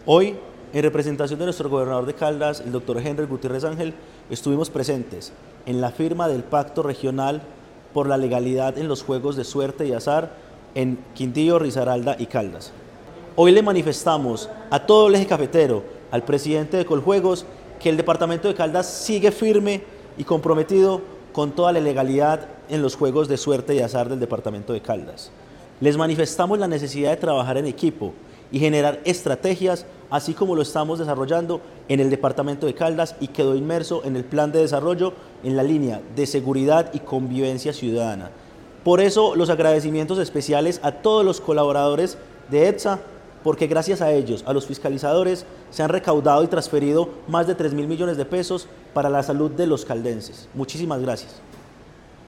Hoy, en representación de nuestro gobernador de Caldas, el doctor Henry Gutiérrez Ángel, estuvimos presentes en la firma del Pacto Regional por la Legalidad en los Juegos de Suerte y Azar en Quindío, Risaralda y Caldas. Hoy le manifestamos a todo el eje cafetero, al presidente de Coljuegos, que el departamento de Caldas sigue firme y comprometido con toda la legalidad en los juegos de suerte y azar del departamento de Caldas. Les manifestamos la necesidad de trabajar en equipo y generar estrategias, así como lo estamos desarrollando en el departamento de Caldas y quedó inmerso en el plan de desarrollo en la línea de seguridad y convivencia ciudadana. Por eso los agradecimientos especiales a todos los colaboradores de ETSA, porque gracias a ellos, a los fiscalizadores, se han recaudado y transferido más de 3.000 millones de pesos para la salud de los caldenses. Muchísimas gracias.